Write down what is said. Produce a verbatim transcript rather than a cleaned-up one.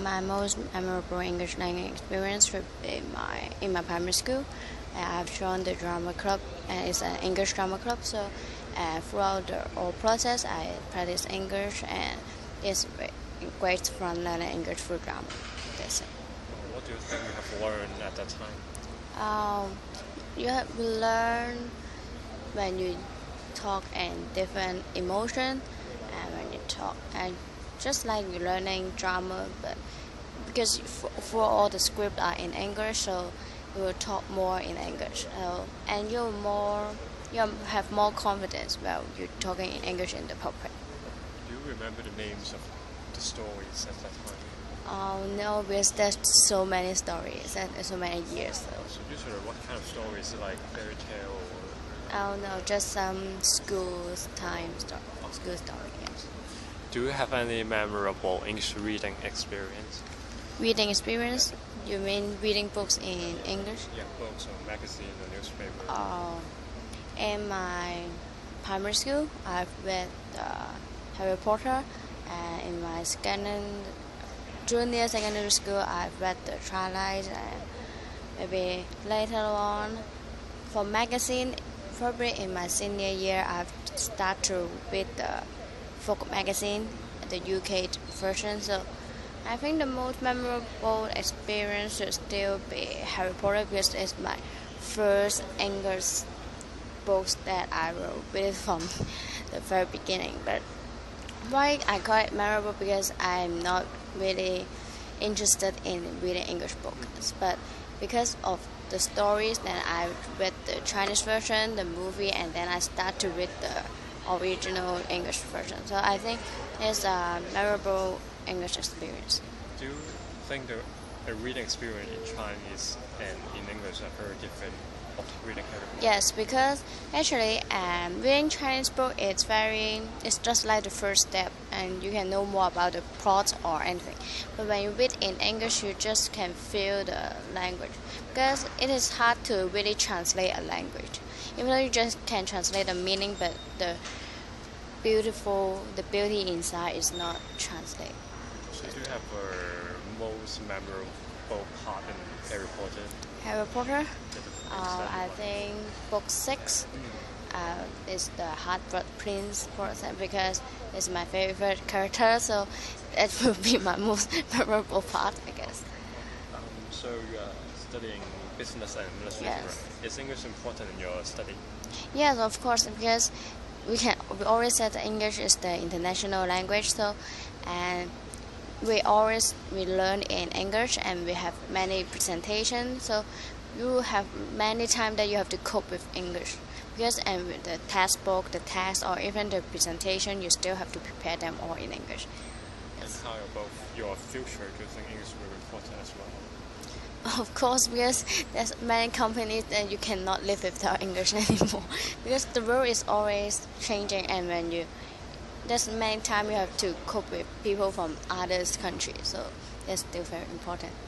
My most memorable English language experience would be my in my primary school. Uh, I've joined the drama club, and it's an English drama club. So, uh, throughout the whole process, I practice English, and it's ve- great fun learning English through drama. That's it. What do you think you have learned at that time? Um, you have to learn when you talk in different emotion, and when you talk and just like you're learning drama, but because for, for all the script are in English, so you will talk more in English, so, and you're more you have more confidence while you're talking in English in the public. Do you remember the names of the stories at that time? Oh no, because there's so many stories and so many years. So. So usually what kind of stories, like fairy tale or... Oh no, just some school time story, school story. Yes. Do you have any memorable English reading experience? Reading experience? You mean reading books in English? Yeah, books or magazine or newspaper. Oh, in my primary school, I've read uh, Harry Potter, and in my second, junior secondary school, I've read the Twilight, and maybe later on, for magazine, probably in my senior year, I've started to read the Folk magazine, the U K version. So I think the most memorable experience should still be Harry Potter because it's my first English books that I will read from the very beginning. But why I call it memorable because I'm not really interested in reading English books, but because of the stories, then I read the Chinese version, the movie, and then I start to read the original English version. So I think it's a memorable English experience. Do you think the a reading experience in Chinese and in English are very different of reading Harry Potter? Yes, because actually um, reading Chinese book it's very it's just like the first step, and you can know more about the plot or anything. But when you read in English, you just can feel the language because it is hard to really translate a language. Even though you just can translate the meaning, but the beautiful the beauty inside is not translated. So do you have a most memorable part in Harry Potter? Harry Potter. That the Uh, I extent think book six uh, is the Half-Blood Prince person because it's my favorite character, so that will be my most memorable part, I guess. Um, so you are studying business and administration, Yes. right? Is English important in your study? Yes, of course, because we can we always said that English is the international language, so and we always we learn in English and we have many presentations, so you have many times that you have to cope with English because and with the textbook, the test, or even the presentation, you still have to prepare them all in English. And how about your future? Do you think English will be important as well? Of course, because there's many companies that you cannot live without English anymore because the world is always changing, and when you there's many times you have to cope with people from other countries, so that's still very important.